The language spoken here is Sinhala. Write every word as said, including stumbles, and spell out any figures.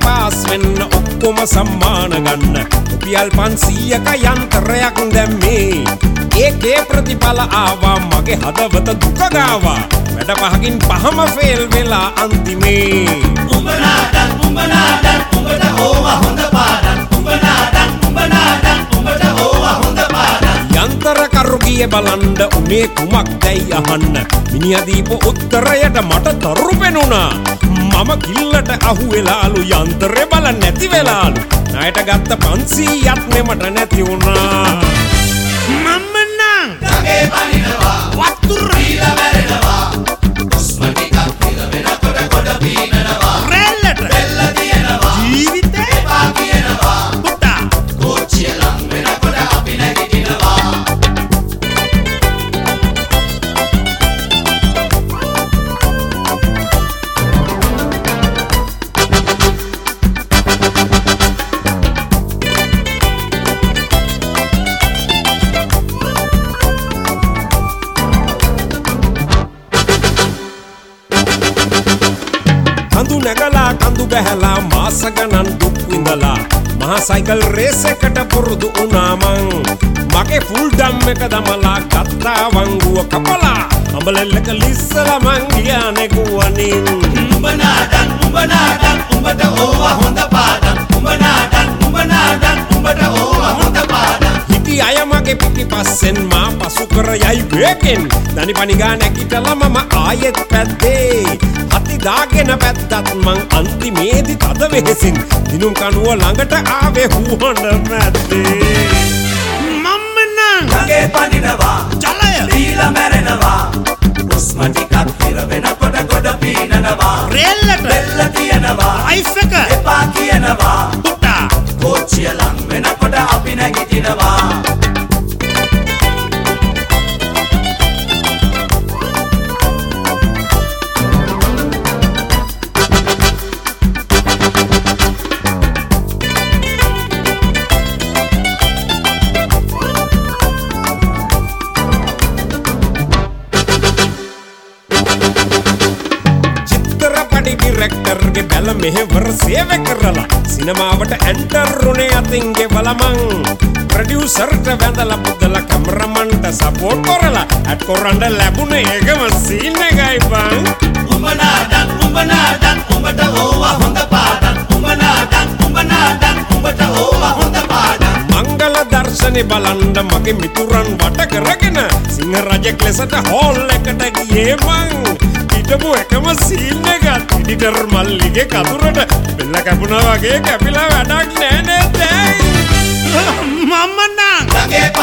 පාස් වෙන්න ඔක්කොම සම්මාන ගන්න රුපියල් පන්සීයක යන්ත්‍රයක් දැම්මේ ඒකේ ප්‍රතිඵල ආවා මගේ හදවත දුක ගාවා වැඩ පහකින් පහම ෆේල් වෙලා අන්තිමේ උඹ නාඩන් උඹ නාඩන් උඹට ඕවා හොඳ පාඩම් උඹ නාඩන් උඹ නාඩන් උඹට ඕවා හොඳ පාඩම් යන්ත්‍ර කරු ගියේ බලන්න උනේ කුමක්දයි අහන්න මිනිහා දීපු උත්තරයට මට තරු පෙනුණා මම කිල්ලට අහු වෙලාලු යන්ත්‍රේ බල නැති වෙලාලු ණයට ගත්ත පන්සීයක් නෙමට නැති වුණා මම නම් ගගේ පනිනවා වතුර දීලා මැරෙනවා උස්ම ටිකක් පිර වෙනකොට කොට පීනනවා රෙල්ලට රෙල්ල දිනනවා ජීවිතේ එපා කියනවා පුතා කෝච්චිය ලං වෙනකොට අපි නැගිටිනවා කඳු නැගලා කඳු බැහැලා මාස ගණන් දුක් විඳලා මහා සයිකල් රේස් එකට පුරුදු වුණා මං මගේ ෆුල් ඩම් එක දමලා ගත්තා වංගුව කපලා අඹලෙල්ලක ලිස්සලා මං ගියා නෙගුවනින් උඹ නාඩන් උඹ නාඩන් උඹට ඕවා හොඳ පාඩම් උඹ නාඩන් උඹ නාඩන් උඹට ඕවා හොඳ පාඩම් හිටි අය මගේ පිටිපස්සෙන් මා පසු කර යයි වේගෙන් දනි පනිගා නැගිටලා මම ආයෙත් පැද්දේ අති දාගෙන පැත්තත් මං අන්තිමේදි තද වෙහෙසින් දිනුම් කනුව ළඟට ආවේ හුහඬ මැද්දේ මම නම් ගගේ පනිනවා ජලය දීලා මැරෙනවා උස්ම ටිකක් පිර වෙනකොට කොට පීනනවා රෙල්ලට රෙල්ල තියනවා ලයිෆ් එක එපා කියනවා පුතා කෝච්චිය ලං වෙනකොට අපි නැගිටිනවා ඩිරෙක්ටර්ගේ බැල මෙහෙවර සේවය කරලා සිනමාවට ඇන්ටර් උනේ අතින්ගේ බලමං ප්‍රොඩියුසර්ට වැඳලා පුදලා කැමරමන්ට සපෝට් කරලා ඇඩ් කරන්න ලැබුණේ ඒකම සීන් එකයි බං උඹ නාඩන් උඹ නාඩන් උඹට ඕවා හොඳ පාඩම් උඹ නාඩන් උඹ නාඩන් උඹට ඕවා හොඳ පාඩම් මංගල දර්ශනේ බලන්න මගේ මිතුරන් වට කරගෙන සිංහ රජෙක් ලෙසට හෝල් එකට ගියේ මං හිටපු එකම සීන් එකත් එඩිටර් මල්ලිගේ කතුරට බෙල්ල කැපුණා වගේ කැපිලා වැඩක් නෑ නේද මම නම් ගගේ